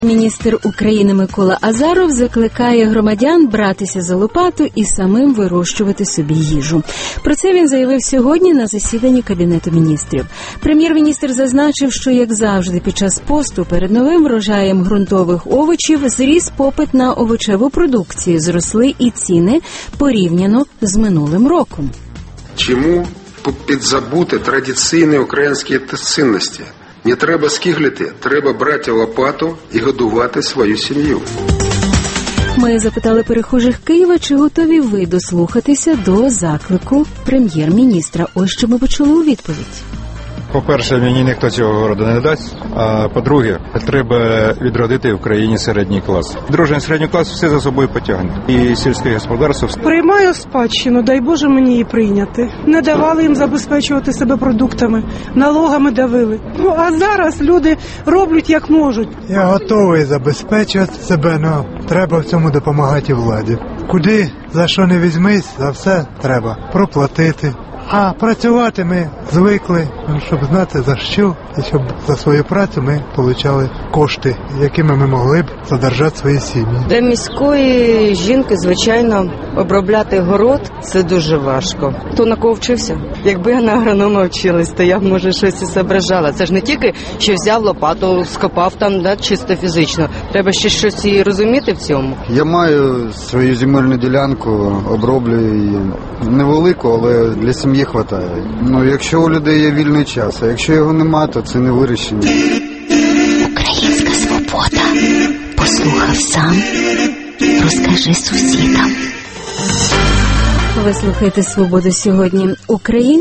Міністр України Микола Азаров закликає громадян братися за лопату і самим вирощувати собі їжу. Про це він заявив сьогодні на засіданні Кабінету міністрів. Прем'єр-міністр зазначив, що, як завжди, під час посту перед новим врожаєм ґрунтових овочів зріс попит на овочеву продукцію, зросли і ціни порівняно з минулим роком. Чому підзабути традиційні українські цінності? Не треба скиглити, треба брати лопату і годувати свою сім'ю. Ми запитали перехожих Києва, чи готові ви дослухатися до заклику прем'єр-міністра. Ось що ми почули у відповідь. По-перше, мені ніхто цього городу не дасть, а по-друге, треба відродити в країні середній клас. Дружний середній клас все за собою потягне. І сільське господарство. Приймаю спадщину, дай Боже мені її прийняти. Не давали їм забезпечувати себе продуктами, налогами давили. А зараз люди роблять як можуть. Я готовий забезпечувати себе, але треба в цьому допомагати владі. Куди, за що не візьмись, за все треба проплатити. А працювати ми звикли, щоб знати за що, і щоб за свою працю ми отримали кошти, якими ми могли б задержати свої сім'ї. Для міської жінки, звичайно, обробляти город – це дуже важко. Хто на кого вчився? Якби я на агронома вчилась, то я б, може, щось і зображала. Це ж не тільки, що взяв лопату, скопав там, чисто фізично. Треба ще щось і розуміти в цьому. Я маю свою земельну ділянку, оброблюю її. Невелику, але для сім'ї вистачає. Якщо у людей є вільний час, а якщо його нема, то це не вирішення. Українська свобода. Послухав сам, розкажи сусідам. Ви слухаєте «Свободу сьогодні».